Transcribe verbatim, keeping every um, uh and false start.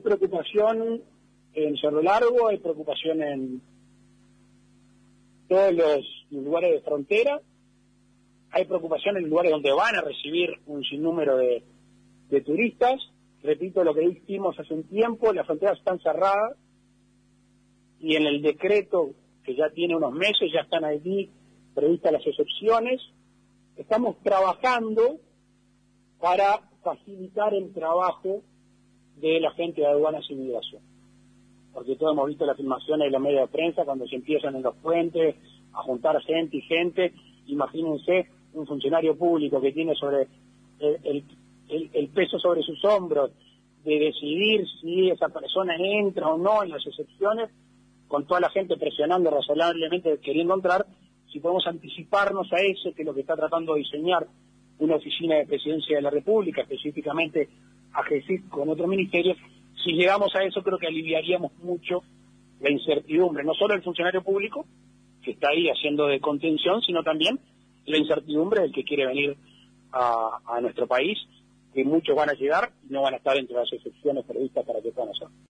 preocupación en Cerro Largo, hay preocupación en todos los lugares de frontera, hay preocupación en lugares donde van a recibir un sinnúmero de, de turistas. Repito lo que dijimos hace un tiempo, las fronteras están cerradas y en el decreto, que ya tiene unos meses, ya están allí previstas las excepciones. Estamos trabajando para facilitar el trabajo de la gente de aduanas y migración, porque todos hemos visto las filmaciones de los medios de prensa cuando se empiezan en los puentes a juntar gente y gente. Imagínense un funcionario público que tiene sobre el, el, el, el peso sobre sus hombros de decidir si esa persona entra o no en las excepciones, con toda la gente presionando razonablemente queriendo entrar. Si podemos anticiparnos a eso, que es lo que está tratando de diseñar una oficina de presidencia de la República, específicamente a GESIC con otros ministerios, si llegamos a eso creo que aliviaríamos mucho la incertidumbre, no solo el funcionario público, que está ahí haciendo de contención, sino también la incertidumbre del que quiere venir a, a nuestro país, que muchos van a llegar y no van a estar entre las excepciones previstas para que puedan hacer.